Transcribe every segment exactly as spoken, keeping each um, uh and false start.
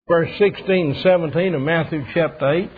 verse sixteen and seventeen of Matthew chapter eight.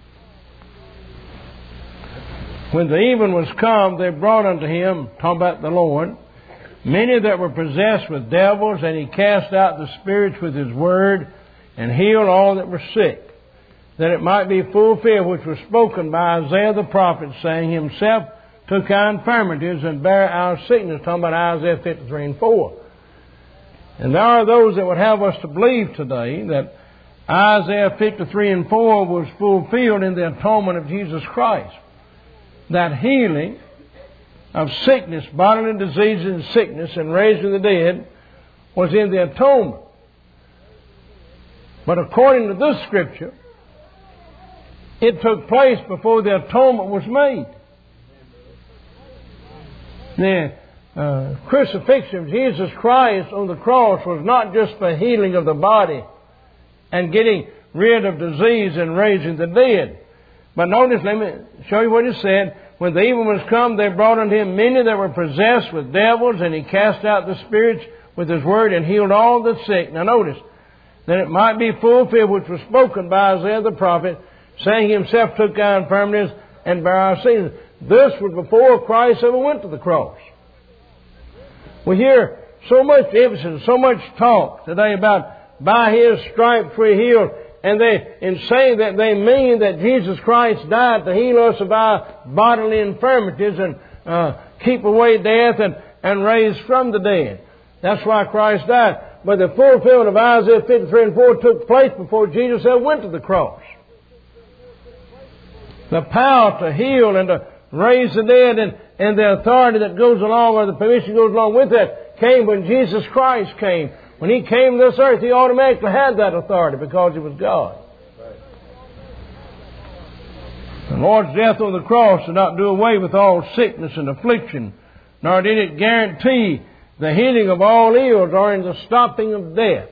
When the even was come, they brought unto him, talking about the Lord, many that were possessed with devils, and he cast out the spirits with his word, and healed all that were sick, that it might be fulfilled which was spoken by Isaiah the prophet, saying, himself took our infirmities and bare our sickness, talking about Isaiah fifty-three and four. And there are those that would have us to believe today that Isaiah fifty-three and four was fulfilled in the atonement of Jesus Christ. That healing of sickness, bodily diseases and sickness, and raising the dead was in the atonement. But according to this Scripture, it took place before the atonement was made. The uh, crucifixion of Jesus Christ on the cross was not just for healing of the body and getting rid of disease and raising the dead. But notice, let me show you what it said. When the even was come, they brought unto him many that were possessed with devils, and he cast out the spirits with his word and healed all the sick. Now notice, that it might be fulfilled which was spoken by Isaiah the prophet, saying, himself took our infirmities and bare our sins. This was before Christ ever went to the cross. We hear so much emphasis, so much talk today about by his stripes we're healed. And they, in saying that, they mean that Jesus Christ died to heal us of our bodily infirmities and uh, keep away death and, and raise from the dead. That's why Christ died. But the fulfillment of Isaiah fifty-three and four took place before Jesus ever went to the cross. The power to heal and to raise the dead and, and the authority that goes along, or the permission goes along with that, came when Jesus Christ came. When he came to this earth, he automatically had that authority because he was God. The Lord's death on the cross did not do away with all sickness and affliction, nor did it guarantee the healing of all ills or in the stopping of death.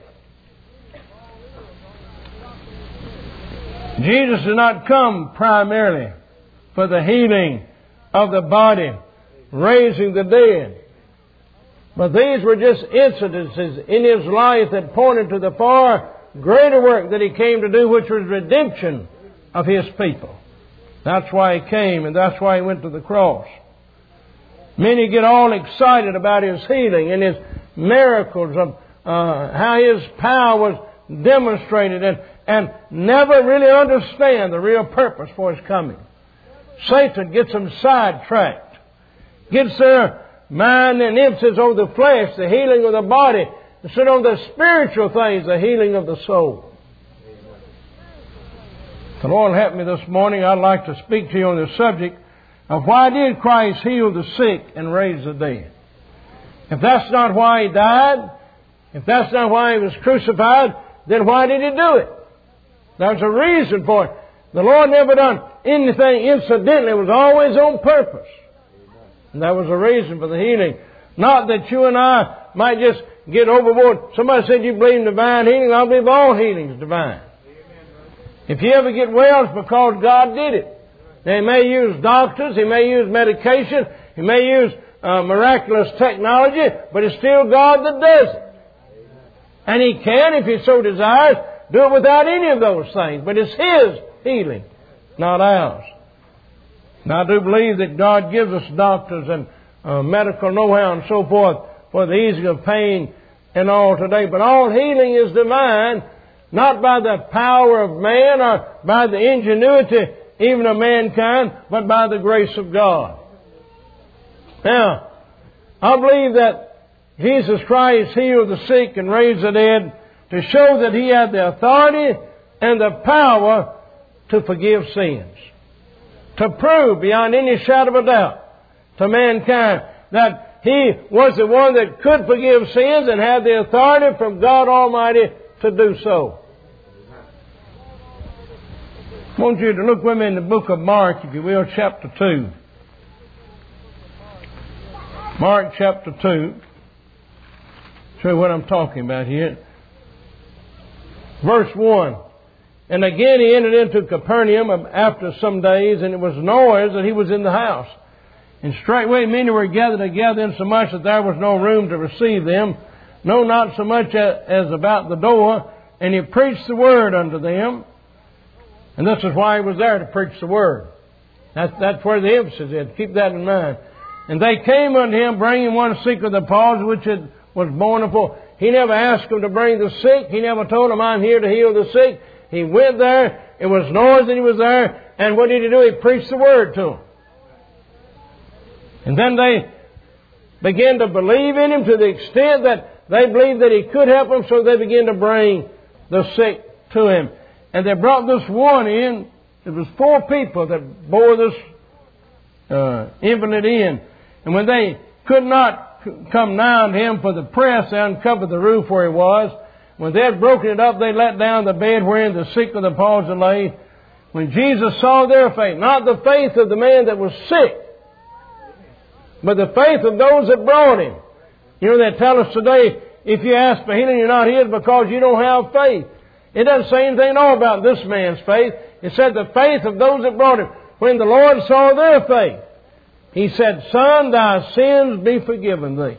Jesus did not come primarily for the healing of the body, raising the dead. But these were just incidences in his life that pointed to the far greater work that he came to do, which was redemption of his people. That's why he came, and that's why he went to the cross. Many get all excited about his healing and his miracles, of uh, how his power was demonstrated, and, and never really understand the real purpose for his coming. Satan gets them sidetracked, gets their mind and emphasis on the flesh, the healing of the body, instead on the spiritual things, the healing of the soul. If the Lord help me this morning, I'd like to speak to you on the subject of why did Christ heal the sick and raise the dead? If that's not why he died, if that's not why he was crucified, then why did he do it? There's a reason for it. The Lord never done anything incidentally. It was always on purpose. And that was the reason for the healing. Not that you and I might just get overboard. Somebody said you believe in divine healing. I believe all healing is divine. If you ever get well, it's because God did it. They may use doctors. He may use medication. He may use uh, miraculous technology. But it's still God that does it. And He can, if He so desires, do it without any of those things. But it's His healing, not ours. Now, I do believe that God gives us doctors and uh, medical know-how and so forth for the easing of pain and all today. But all healing is divine, not by the power of man or by the ingenuity even of mankind, but by the grace of God. Now, I believe that Jesus Christ healed the sick and raised the dead to show that He had the authority and the power to forgive sins. To prove beyond any shadow of a doubt to mankind that He was the one that could forgive sins and had the authority from God Almighty to do so. I want you to look with me in the book of Mark, if you will, chapter two. Mark chapter two. Show you what I'm talking about here. Verse one. And again he entered into Capernaum after some days, and it was noise that he was in the house. And straightway many were gathered together, insomuch that there was no room to receive them, no, not so much as about the door. and He preached the Word unto them. And this is why He was there, to preach the Word. That's, that's where the emphasis is. Keep that in mind. And they came unto Him, bringing one sick of the palsy, which had, was born of four. He never asked them to bring the sick. He never told them, I'm here to heal the sick. He went there. It was noise that He was there. And what did He do? He preached the Word to them. And then they began to believe in Him to the extent that they believed that He could help them, so they began to bring the sick to Him. And they brought this one in. It was four people that bore this uh, invalid in. And when they could not come nigh unto Him for the press, they uncovered the roof where He was. When they had broken it up, they let down the bed wherein the sick of the palsy lay. When Jesus saw their faith, not the faith of the man that was sick, but the faith of those that brought him. You know, they tell us today, if you ask for healing, you're not healed because you don't have faith. It doesn't say anything at all about this man's faith. It said the faith of those that brought him. When the Lord saw their faith, He said, Son, thy sins be forgiven thee.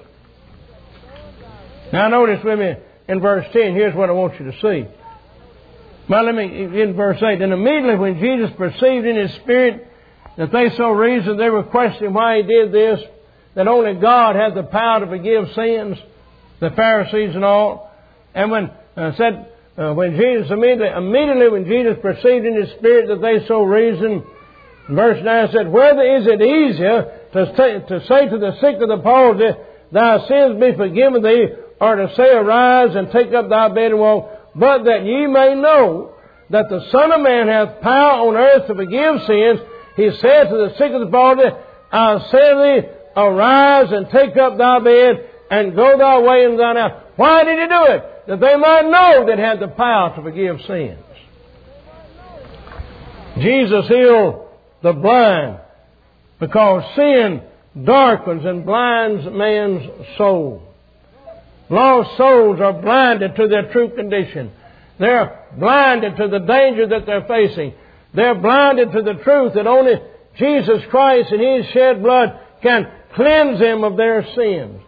Now notice with me in verse ten, here's what I want you to see. Well, let me, in verse eight, and immediately when Jesus perceived in His spirit that they so reasoned, they were questioning why He did this, that only God had the power to forgive sins, the Pharisees and all. And when uh, said, uh, when Jesus immediately, immediately when Jesus perceived in His spirit that they so reasoned, verse nine said, whether is it easier to say, to say to the sick of the palsy, thy sins be forgiven thee, or to say, arise and take up thy bed and walk, but that ye may know that the Son of Man hath power on earth to forgive sins, He said to the sick of the palsy, I say to thee, arise and take up thy bed and go thy way into thine house. Why did He do it? That they might know that He had the power to forgive sins. Jesus healed the blind because sin darkens and blinds man's soul. Lost souls are blinded to their true condition. They're blinded to the danger that they're facing. They're blinded to the truth that only Jesus Christ and His shed blood can cleanse them of their sins.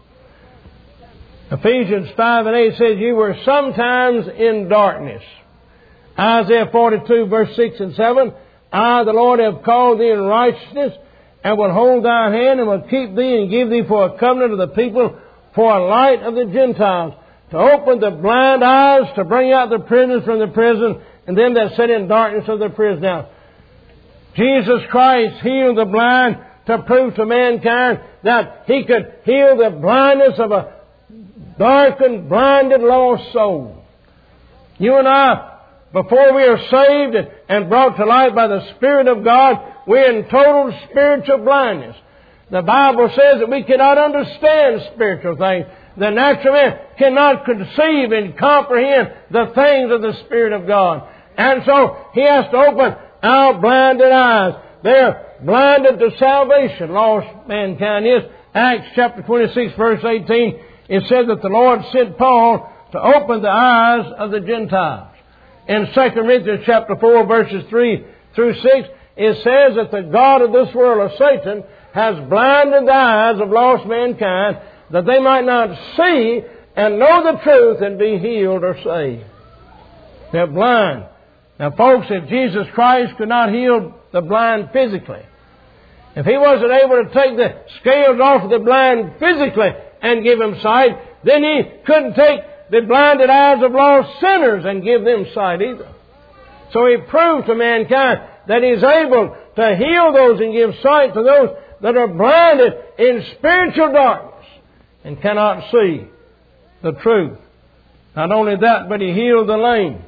Ephesians five and eight says, you were sometimes in darkness. Isaiah forty-two verse six and seven, I, the Lord, have called thee in righteousness, and will hold thy hand, and will keep thee, and give thee for a covenant of the people, for a light of the Gentiles, to open the blind eyes, to bring out the prisoners from the prison, and them that sit in darkness of the prison house. Jesus Christ healed the blind to prove to mankind that He could heal the blindness of a darkened, blinded, lost soul. You and I, before we are saved and brought to light by the Spirit of God, we're in total spiritual blindness. The Bible says that we cannot understand spiritual things. The natural man cannot conceive and comprehend the things of the Spirit of God. And so He has to open our blinded eyes. They're blinded to salvation, lost mankind is. Acts chapter twenty-six verse eighteen, it said that the Lord sent Paul to open the eyes of the Gentiles. In Second Corinthians chapter four verses three through six, it says that the God of this world, of Satan, has blinded the eyes of lost mankind, that they might not see and know the truth and be healed or saved. They're blind. Now, folks, if Jesus Christ could not heal the blind physically, if He wasn't able to take the scales off of the blind physically and give them sight, then He couldn't take the blinded eyes of lost sinners and give them sight either. So He proved to mankind that He's able to heal those and give sight to those that are blinded in spiritual darkness and cannot see the truth. Not only that, but He healed the lame,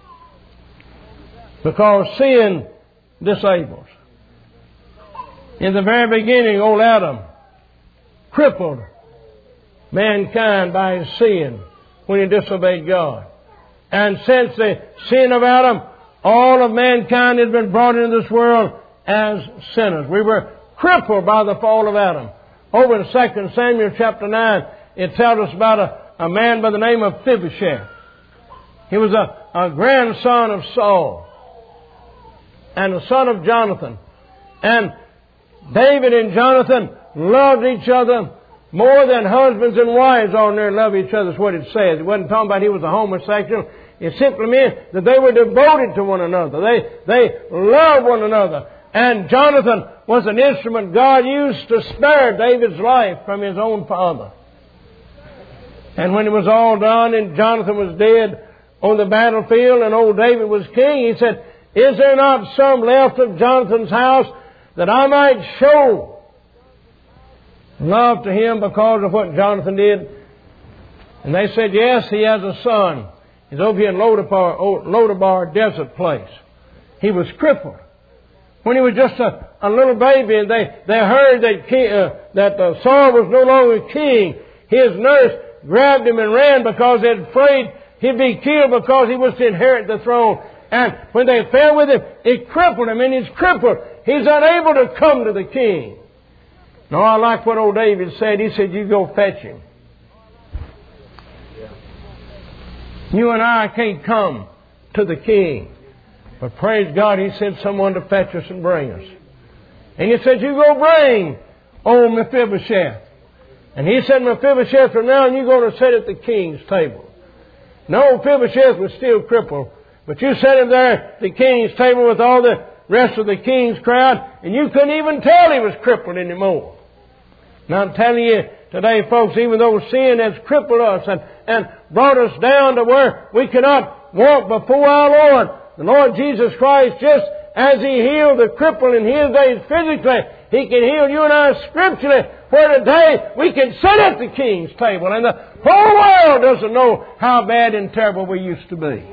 because sin disables. In the very beginning, old Adam crippled mankind by his sin when he disobeyed God. And since the sin of Adam, all of mankind has been brought into this world as sinners. We were crippled by the fall of Adam. Over in Second Samuel chapter nine, it tells us about a, a man by the name of Mephibosheth. He was a, a grandson of Saul and a son of Jonathan. And David and Jonathan loved each other more than husbands and wives ordinarily love each other, is what it says. It wasn't talking about he was a homosexual. It simply meant that they were devoted to one another. They, they loved one another. And Jonathan was an instrument God used to spare David's life from his own father. And when it was all done and Jonathan was dead on the battlefield and old David was king, he said, "Is there not some left of Jonathan's house that I might show love to him because of what Jonathan did?" And they said, "Yes, he has a son. He's over here in Lodabar, Lodabar desert place. He was crippled. When he was just a, a little baby and they, they heard that, king, uh, that uh, Saul was no longer king, his nurse grabbed him and ran because they were afraid he'd be killed because he was to inherit the throne. And when they fell with him, it crippled him, and he's crippled. He's unable to come to the king." Now, I like what old David said. He said, "You go fetch him." You and I can't come to the king. But praise God, He sent someone to fetch us and bring us. And He said, "You go bring old Mephibosheth." And he said, "Mephibosheth, from now on you're going to sit at the king's table." No, Mephibosheth was still crippled. But you set him there at the king's table with all the rest of the king's crowd, and you couldn't even tell he was crippled anymore. Now I'm telling you today, folks, even though sin has crippled us and, and brought us down to where we cannot walk before our Lord, the Lord Jesus Christ, just as He healed the cripple in His days physically, He can heal you and I scripturally, where today we can sit at the king's table and the whole world doesn't know how bad and terrible we used to be.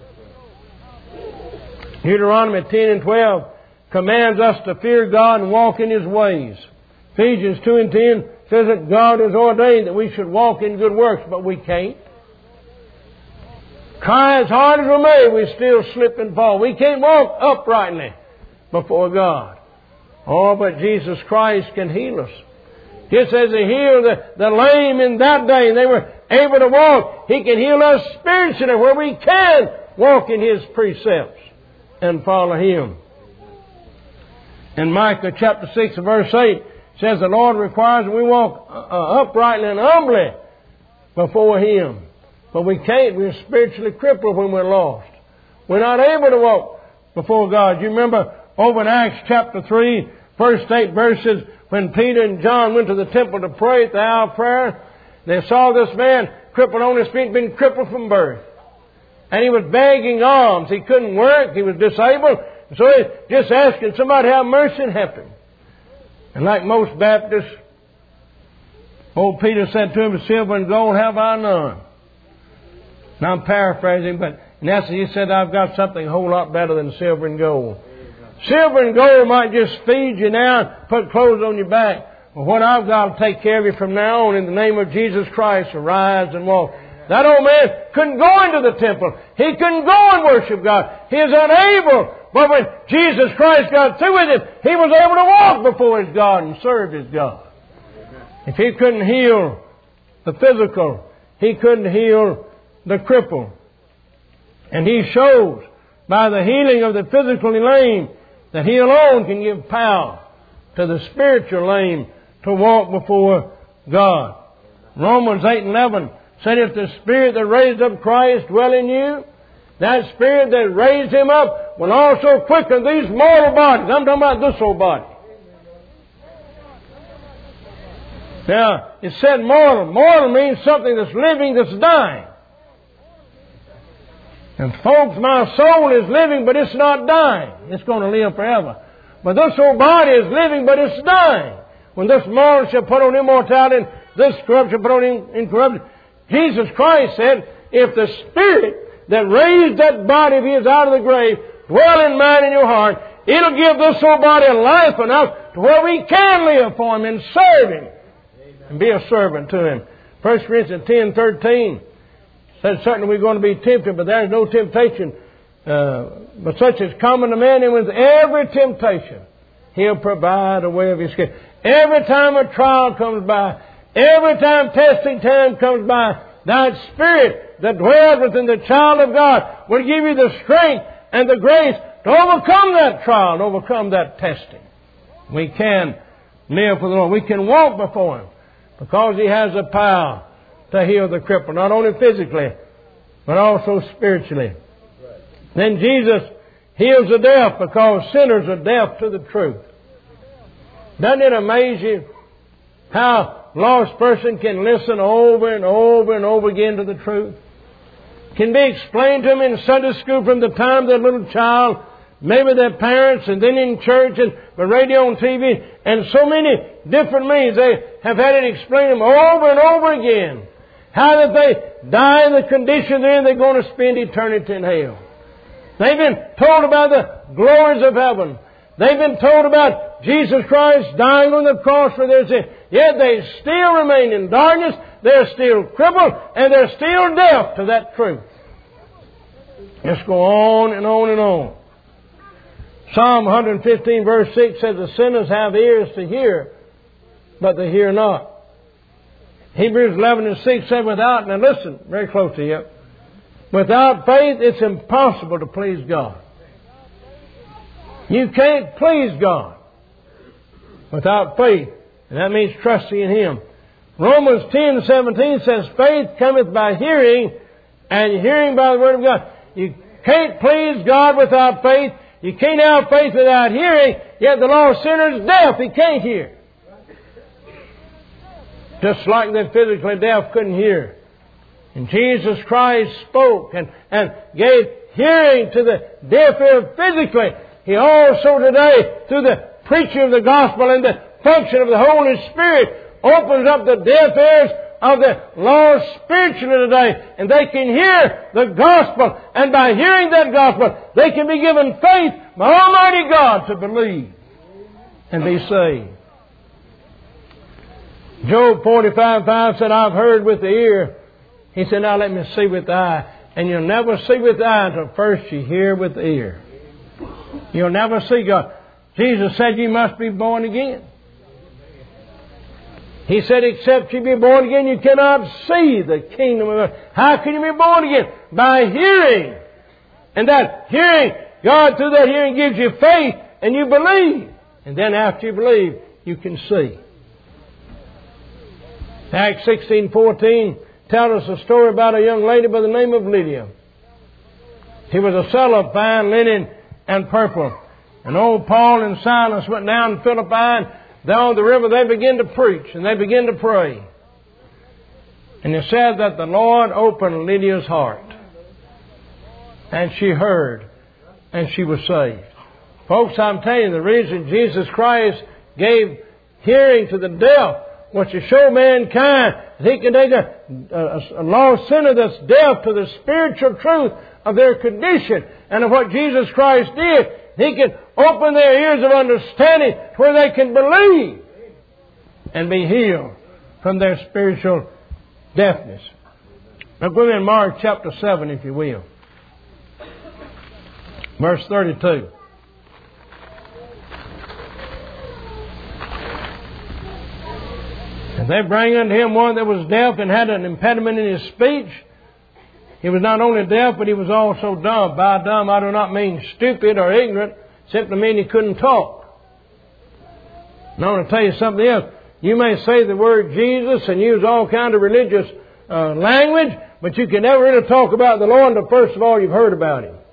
Deuteronomy ten and twelve commands us to fear God and walk in His ways. Ephesians two and ten says that God has ordained that we should walk in good works, but we can't. Try as hard as we may, we still slip and fall. We can't walk uprightly before God. Oh, but Jesus Christ can heal us. Just as He healed the, the lame in that day, and they were able to walk, He can heal us spiritually where we can walk in His precepts and follow Him. In Micah chapter six and verse eight, says the Lord requires that we walk uh, uprightly and humbly before Him. But we can't. We're spiritually crippled when we're lost. We're not able to walk before God. You remember over in Acts chapter three, first eight verses, when Peter and John went to the temple to pray at the hour of prayer, they saw this man crippled on his feet, been crippled from birth. And he was begging alms. He couldn't work. He was disabled. So he just asking somebody to have mercy and help him. And like most Baptists, old Peter said to him, "Silver and gold have I none." Now I'm paraphrasing, but in essence he said, "I've got something a whole lot better than silver and gold." Silver and gold might just feed you now and put clothes on your back. But what I've got will take care of you from now on in the name of Jesus Christ. Arise and walk. That old man couldn't go into the temple. He couldn't go and worship God. He was unable. But when Jesus Christ got through with him, he was able to walk before his God and serve his God. If he couldn't heal the physical, he couldn't heal the cripple. And he shows by the healing of the physically lame that He alone can give power to the spiritual lame to walk before God. Romans eight and eleven said, "If the Spirit that raised up Christ dwell in you, that Spirit that raised Him up will also quicken these mortal bodies." I'm talking about this old body. Now, it said mortal. Mortal means something that's living, that's dying. And folks, my soul is living, but it's not dying. It's going to live forever. But this old body is living, but it's dying. When this mortal shall put on immortality, and this corruption put on incorruption. Jesus Christ said, if the Spirit that raised that body of His out of the grave dwell in mine and your heart, it'll give this old body a life enough to where we can live for Him and serve Him and be a servant to Him. First Corinthians ten thirteen says, "Certainly we're going to be tempted, but there is no temptation uh, but such as common to man, and with every temptation He'll provide a way of escape." Every time a trial comes by, every time testing time comes by, that Spirit that dwells within the child of God will give you the strength and the grace to overcome that trial and overcome that testing. We can live for the Lord. We can walk before Him because He has the power to heal the cripple, not only physically, but also spiritually. Then Jesus heals the deaf because sinners are deaf to the truth. Doesn't it amaze you how a lost person can listen over and over and over again to the truth? Can be explained to them in Sunday school from the time they're a little child, maybe their parents, and then in church and the radio and T V, and so many different means. They have had it explained to them over and over again. How that they die in the condition they're in, they're going to spend eternity in hell. They've been told about the glories of heaven. They've been told about Jesus Christ dying on the cross for their sin. Yet they still remain in darkness. They're still crippled. And they're still deaf to that truth. Just go on and on and on. Psalm one fifteen verse six says, the sinners have ears to hear, but they hear not. Hebrews eleven and six said, without, now listen very close to you, without faith it's impossible to please God. You can't please God without faith. And that means trusting in Him. Romans ten seventeen says, faith cometh by hearing, and hearing by the Word of God. You can't please God without faith. You can't have faith without hearing, yet the lost sinner is deaf. He can't hear. Just like the physically deaf couldn't hear. And Jesus Christ spoke and, and gave hearing to the deaf ear physically. He also today, through the preaching of the gospel and the function of the Holy Spirit, opens up the deaf ears of the lost spiritually today. And they can hear the gospel. And by hearing that gospel, they can be given faith by Almighty God to believe and be saved. Job forty-five five said, I've heard with the ear. He said, now let me see with the eye. And you'll never see with the eye until first you hear with the ear. You'll never see God. Jesus said you must be born again. He said, except you be born again, you cannot see the kingdom of God. How can you be born again? By hearing. And that hearing, God through that hearing gives you faith and you believe. And then after you believe, you can see. Acts sixteen fourteen tells us a story about a young lady by the name of Lydia. She was a seller of fine linen and purple. And old Paul and Silas went down to Philippi, and down on the river they began to preach and they began to pray. And it said that the Lord opened Lydia's heart. And she heard. And she was saved. Folks, I'm telling you, the reason Jesus Christ gave hearing to the deaf was to show mankind that He can take a, a, a lost sinner that's deaf to the spiritual truth of their condition and of what Jesus Christ did. He can open their ears of understanding where they can believe and be healed from their spiritual deafness. Look with me in Mark chapter seven, if you will. Verse thirty-two. And they bring unto him one that was deaf and had an impediment in his speech. He was not only deaf, but he was also dumb. By dumb, I do not mean stupid or ignorant. Simply mean he couldn't talk. And I want to tell you something else. You may say the word Jesus and use all kind of religious uh, language, but you can never really talk about the Lord until first of all you've heard about Him.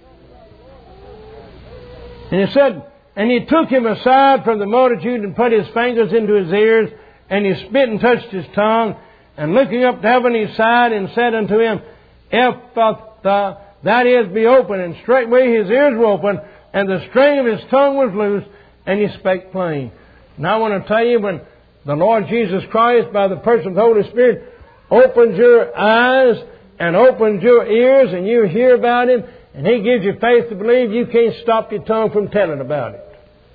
And he said, and he took him aside from the multitude and put his fingers into his ears, and he spit and touched his tongue, and looking up to heaven he sighed and said unto him, Ephphatha, that is, be open. And straightway his ears were open, and the string of his tongue was loose, and he spake plain. Now I want to tell you, when the Lord Jesus Christ, by the person of the Holy Spirit, opens your eyes and opens your ears, and you hear about Him, and He gives you faith to believe, you can't stop your tongue from telling about it.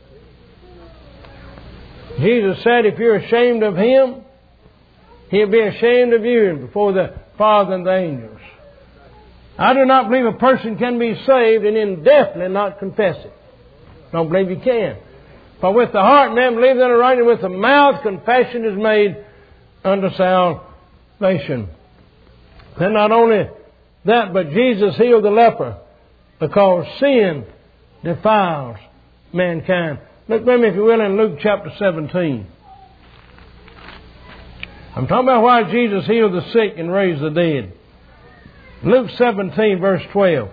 Jesus said, if you're ashamed of Him, He'll be ashamed of you before the Father and the angels. I do not believe a person can be saved and then definitely not confess it. Don't believe you can. For with the heart man believes unto right, and with the mouth confession is made unto salvation. Then not only that, but Jesus healed the leper because sin defiles mankind. Look with me, if you will, in Luke chapter seventeen. I'm talking about why Jesus healed the sick and raised the dead. Luke seventeen, verse twelve.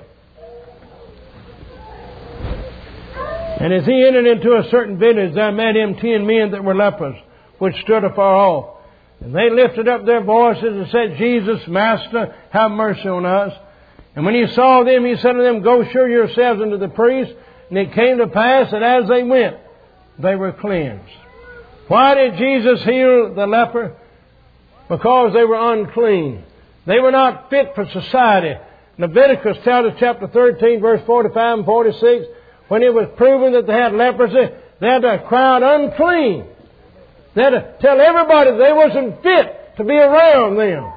And as he entered into a certain village, there met him ten men that were lepers, which stood afar off. And they lifted up their voices and said, Jesus, Master, have mercy on us. And when he saw them, he said to them, Go show yourselves unto the priest. And it came to pass that as they went, they were cleansed. Why did Jesus heal the leper? Because they were unclean. They were not fit for society. Leviticus tells us, chapter thirteen, verse forty-five and forty-six, when it was proven that they had leprosy, they had to cry out, unclean. They had to tell everybody they wasn't fit to be around them.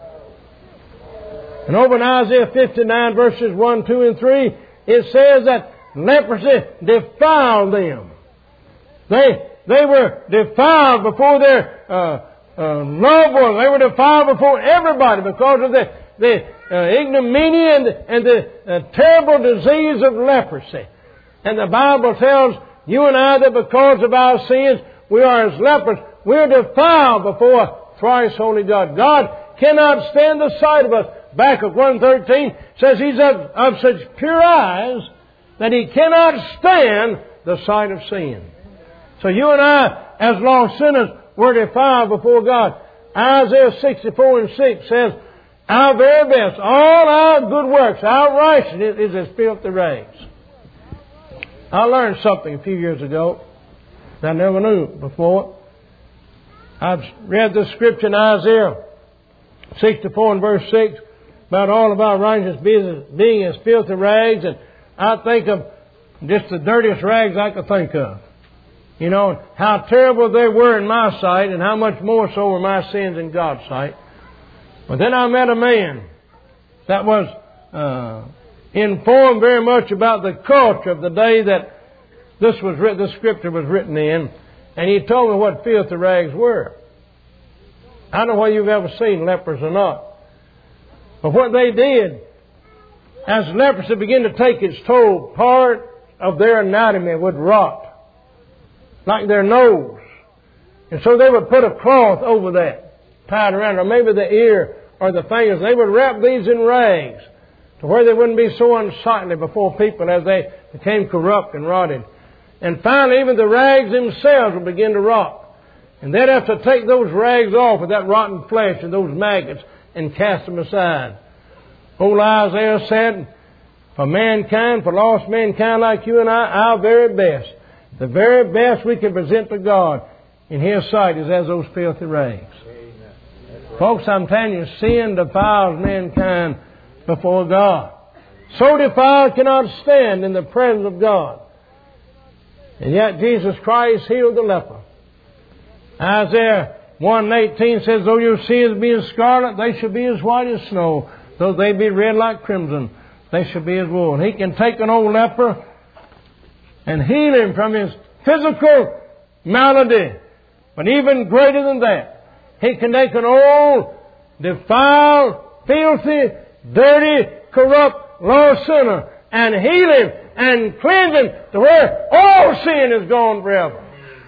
And over in Isaiah fifty-nine, verses one, two, and three, it says that leprosy defiled them. They, they were defiled before their uh, uh, loved ones. They were defiled before everybody because of the, the uh, ignominy and, and the uh, terrible disease of leprosy. And the Bible tells you and I that because of our sins, we are as lepers. We're defiled before thrice holy God. God cannot stand the sight of us. Back of one thirteen says He's of, of such pure eyes that He cannot stand the sight of sin. So you and I, as lost sinners, were defiled before God. Isaiah sixty-four and six says, Our very best, all our good works, our righteousness is as filthy rags. I learned something a few years ago that I never knew before. I've read the scripture in Isaiah sixty-four and verse six about all of our righteousness being, being as filthy rags, and I think of just the dirtiest rags I could think of. You know, how terrible they were in my sight, and how much more so were my sins in God's sight. But then I met a man that was uh, informed very much about the culture of the day that this was written, this scripture was written in, and he told me what filthy rags were. I don't know whether you've ever seen lepers or not, but what they did, as leprosy began to take its toll, part of their anatomy would rot, like their nose. And so they would put a cloth over that, tied around, or maybe the ear or the fingers. They would wrap these in rags to where they wouldn't be so unsightly before people as they became corrupt and rotted. And finally, even the rags themselves would begin to rot. And they'd have to take those rags off with that rotten flesh and those maggots and cast them aside. Old Isaiah said, for mankind, for lost mankind like you and I, our very best, the very best we can present to God in His sight is as those filthy rags. Right. Folks, I'm telling you, sin defiles mankind before God. So defiled cannot stand in the presence of God. And yet Jesus Christ healed the leper. Isaiah one eighteen says, Though your sins be as scarlet, they shall be as white as snow. Though they be red like crimson, they shall be as wool. And He can take an old leper and heal him from his physical malady. But even greater than that, He can take an old, defiled, filthy, dirty, corrupt, lost sinner and heal him and cleanse him to where all sin is gone forever.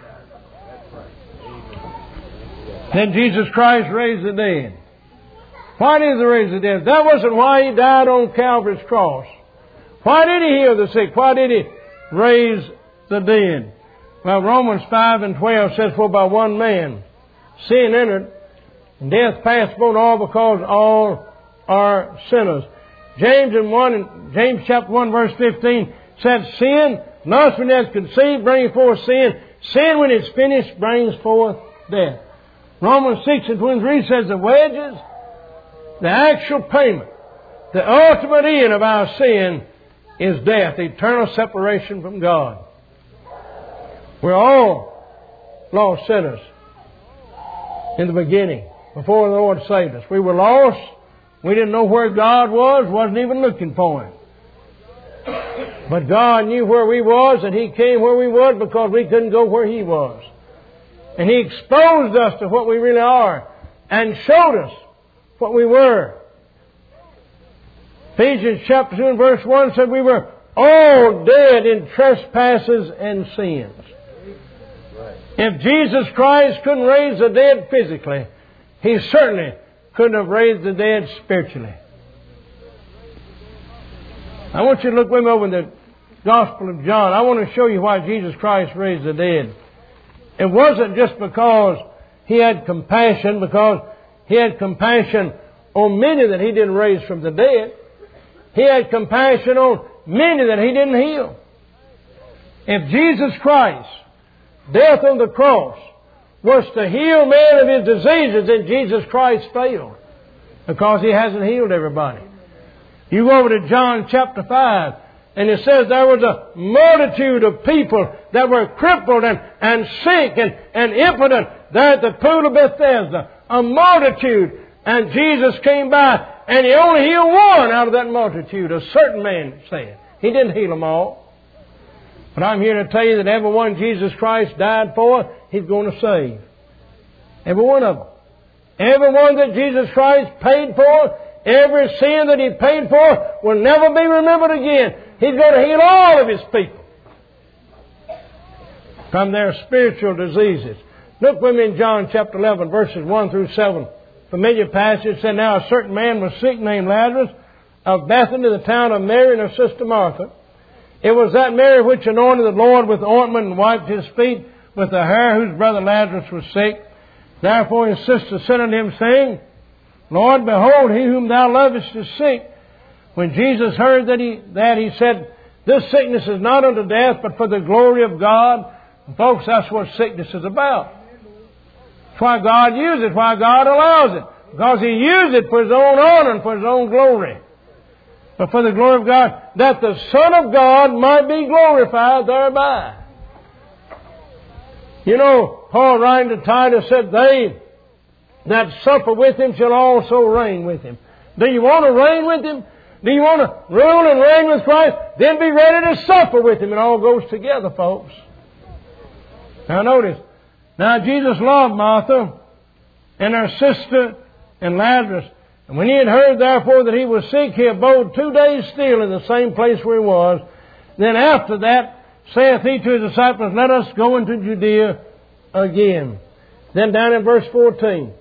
Then Jesus Christ raised the dead. Why did He raise the dead? That wasn't why He died on Calvary's cross. Why did He heal the sick? Why did He raise the dead? Well, Romans five and twelve says, For by one man sin entered, and death passed upon all because all are sinners. James and one, James chapter one verse fifteen said, Sin, lust when it's conceived, brings forth sin. Sin when it's finished brings forth death. Romans six and twenty-three says the wages, the actual payment, the ultimate end of our sin is death, eternal separation from God. We're all lost sinners in the beginning, before the Lord saved us. We were lost. We didn't know where God was, wasn't even looking for Him. But God knew where we was, and He came where we was because we couldn't go where He was. And He exposed us to what we really are and showed us what we were. Ephesians chapter two and verse one said we were all dead in trespasses and sins. If Jesus Christ couldn't raise the dead physically, He certainly couldn't have raised the dead spiritually. I want you to look with me over in the Gospel of John. I want to show you why Jesus Christ raised the dead. It wasn't just because He had compassion, because He had compassion on many that He didn't raise from the dead. He had compassion on many that He didn't heal. If Jesus Christ, death on the cross, was to heal man of his diseases, then Jesus Christ failed, because He hasn't healed everybody. You go over to John chapter five, and it says there was a multitude of people that were crippled and, and sick and, and impotent there at the pool of Bethesda. A multitude. And Jesus came by, and He only healed one out of that multitude, a certain man said. He didn't heal them all. But I'm here to tell you that every one Jesus Christ died for, He's going to save. Every one of them. Every one that Jesus Christ paid for, every sin that He paid for will never be remembered again. He's going to heal all of His people from their spiritual diseases. Look with me in John chapter eleven, verses one through seven. Familiar passage said, Now a certain man was sick named Lazarus of Bethany, the town of Mary and her sister Martha. It was that Mary which anointed the Lord with ointment and wiped His feet with the hair, whose brother Lazarus was sick. Therefore his sister said unto Him, saying, Lord, behold, he whom Thou lovest is sick. When Jesus heard that, he, that he said, This sickness is not unto death, but for the glory of God. And folks, that's what sickness is about. That's why God uses it, why God allows it. Because He used it for His own honor and for His own glory. But for the glory of God, that the Son of God might be glorified thereby. You know, Paul writing to Titus said, They that suffer with Him shall also reign with Him. Do you want to reign with Him? Do you want to rule and reign with Christ? Then be ready to suffer with Him. It all goes together, folks. Now notice, now Jesus loved Martha and her sister and Lazarus. And when He had heard therefore that he was sick, He abode two days still in the same place where He was. Then after that saith He to His disciples, Let us go into Judea again. Then down in verse fourteen,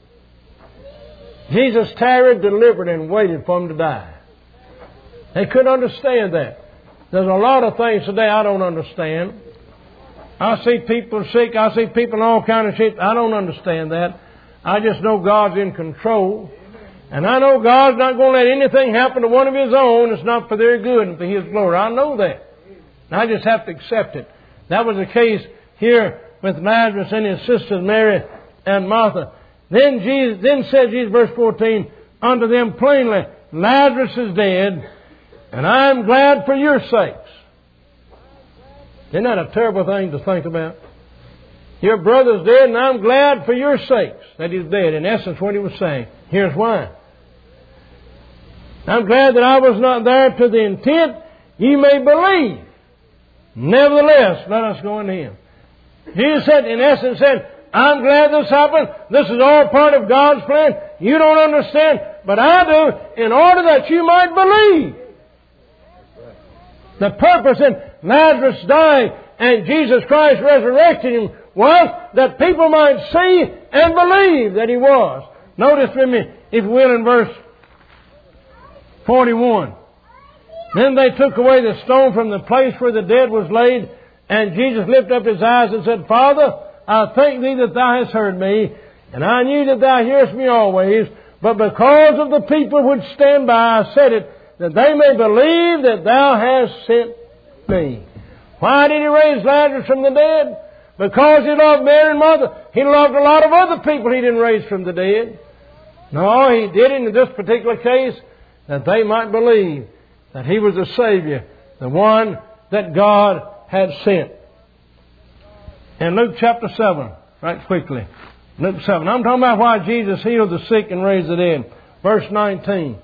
Jesus tarried, delivered, and waited for them to die. They couldn't understand that. There's a lot of things today I don't understand. I see people sick. I see people in all kinds of shit. I don't understand that. I just know God's in control. And I know God's not going to let anything happen to one of His own that's not for their good and for His glory. I know that. And I just have to accept it. That was the case here with Lazarus and his sisters Mary and Martha. Then Jesus, then said Jesus, verse fourteen, unto them plainly, Lazarus is dead, and I am glad for your sakes. Isn't that a terrible thing to think about? Your brother's dead, and I'm glad for your sakes that he's dead. In essence, what He was saying. Here's why. I'm glad that I was not there to the intent ye may believe. Nevertheless, let us go into Him. Jesus said, in essence, said, I'm glad this happened. This is all part of God's plan. You don't understand, but I do, in order that you might believe. The purpose in Lazarus dying and Jesus Christ resurrecting him was that people might see and believe that He was. Notice with me, if you will, in verse forty-one. Then they took away the stone from the place where the dead was laid, and Jesus lifted up His eyes and said, Father, I thank Thee that Thou hast heard me, and I knew that Thou hearest me always, but because of the people which stand by, I said it, that they may believe that Thou hast sent me. Why did He raise Lazarus from the dead? Because He loved Mary and Martha. He loved a lot of other people He didn't raise from the dead. No, He did it in this particular case that they might believe that He was the Savior, the one that God had sent. In Luke chapter seven, right quickly. Luke seven. I'm talking about why Jesus healed the sick and raised the dead. Verse nineteen.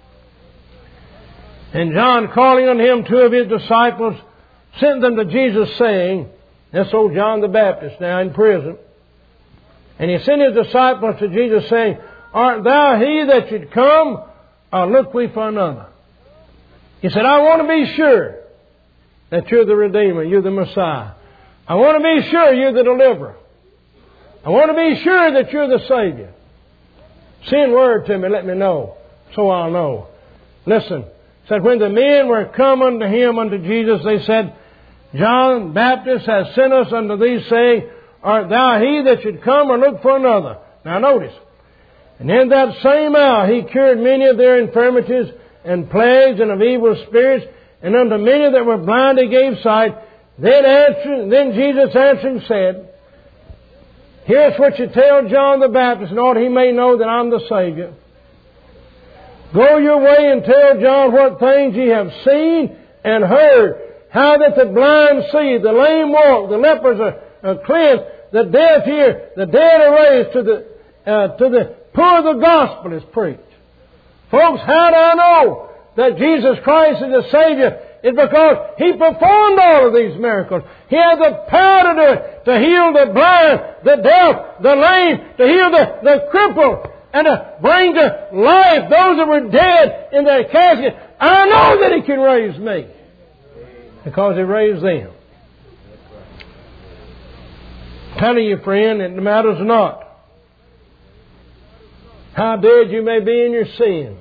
And John, calling on Him two of His disciples, sent them to Jesus, saying, this old John the Baptist now in prison. And He sent His disciples to Jesus, saying, Art Thou He that should come, or look we for another? He said, I want to be sure that You're the Redeemer, You're the Messiah. I want to be sure You're the Deliverer. I want to be sure that You're the Savior. Send word to me, let me know, so I'll know. Listen, said, when the men were come unto him, unto Jesus, they said, John Baptist has sent us unto thee, saying, art thou he that should come, or look for another? Now notice. And in that same hour he cured many of their infirmities and plagues and of evil spirits, and unto many that were blind he gave sight. Then answering, then Jesus answering said, here's what you tell John the Baptist, in order he may know that I'm the Savior. Go your way and tell John what things ye have seen and heard, how that the blind see, the lame walk, the lepers are, are cleansed, the deaf hear, the dead are raised, to the uh, to the poor the gospel is preached. Folks, how do I know that Jesus Christ is the Savior? It's because He performed all of these miracles. He had the power to do it, to heal the blind, the deaf, the lame, to heal the, the crippled, and to bring to life those that were dead in their casket. I know that He can raise me, because He raised them. I'm telling you, friend, it matters not how dead you may be in your sin.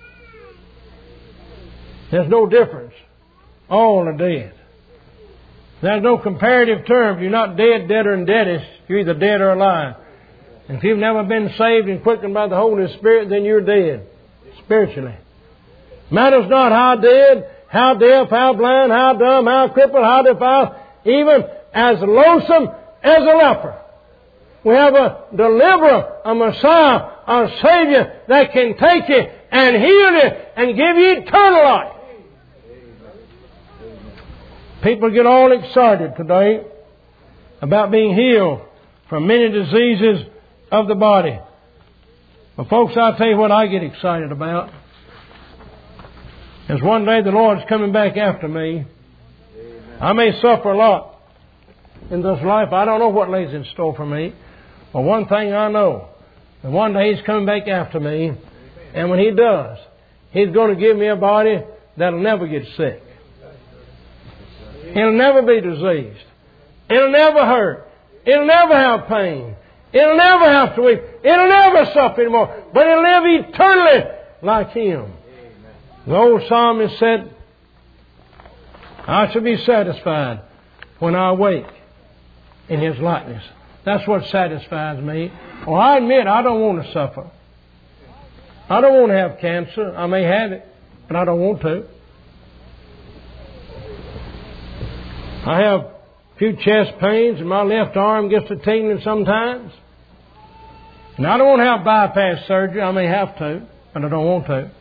There's no difference. All are dead. There's no comparative term. You're not dead, deader, and deadest. You're either dead or alive. And if you've never been saved and quickened by the Holy Spirit, then you're dead, spiritually. Matters not how dead, how deaf, how blind, how dumb, how crippled, how defiled, even as loathsome as a leper. We have a deliverer, a Messiah, a Savior that can take you and heal you and give you eternal life. People get all excited today about being healed from many diseases of the body. Well, folks, I'll tell you what I get excited about. Is one day the Lord's coming back after me. I may suffer a lot in this life. I don't know what lays in store for me. But one thing I know, that one day He's coming back after me. And when He does, He's going to give me a body that'll never get sick. It'll never be diseased. It'll never hurt. It'll never have pain. It'll never have to weep. It'll never suffer anymore. But it'll live eternally like Him. The old psalmist said, I shall be satisfied when I awake in His likeness. That's what satisfies me. Well, I admit I don't want to suffer. I don't want to have cancer. I may have it, but I don't want to. I have a few chest pains and my left arm gets a tingling sometimes. And I don't want to have bypass surgery. I may have to, but I don't want to.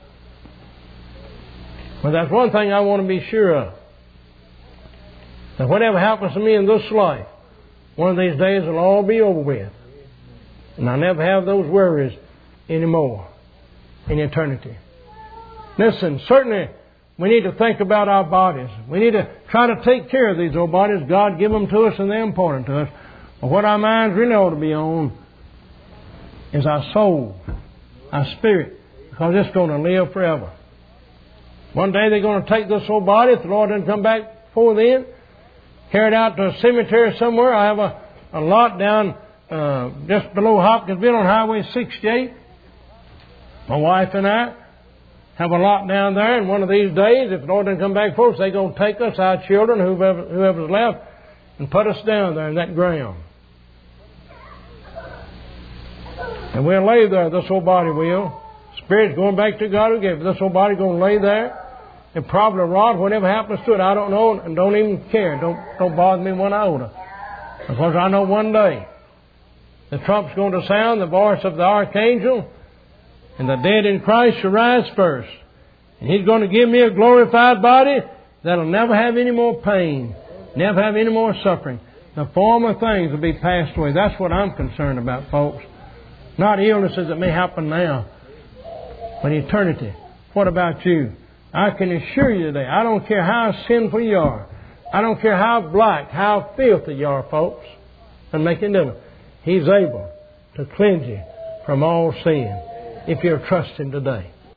But that's one thing I want to be sure of. That whatever happens to me in this life, one of these days it'll all be over with. And I'll never have those worries anymore in eternity. Listen, certainly we need to think about our bodies. We need to try to take care of these old bodies. God give them to us and they're important to us. But what our minds really ought to be on is our soul, our spirit, because it's going to live forever. One day they're going to take this old body, if the Lord doesn't come back before then, carry it out to a cemetery somewhere. I have a, a lot down uh, just below Hopkinsville on Highway sixty-eight. My wife and I have a lot down there, and one of these days, if the Lord doesn't come back for us, they're going to take us, our children, whoever, whoever's left, and put us down there in that ground. And we'll lay there, this old body will. Spirit's going back to God who gave it. This old body going to lay there and probably rot. Whatever happens to it, I don't know, and don't even care. Don't, don't bother me one iota. Because I know one day the trump's going to sound, the voice of the archangel, and the dead in Christ shall rise first. And He's going to give me a glorified body that'll never have any more pain, never have any more suffering. The former things will be passed away. That's what I'm concerned about, folks. Not illnesses that may happen now, but eternity. What about you? I can assure you today, I don't care how sinful you are. I don't care how black, how filthy you are, folks. And make it different. He's able to cleanse you from all sin if you'll trust Him today.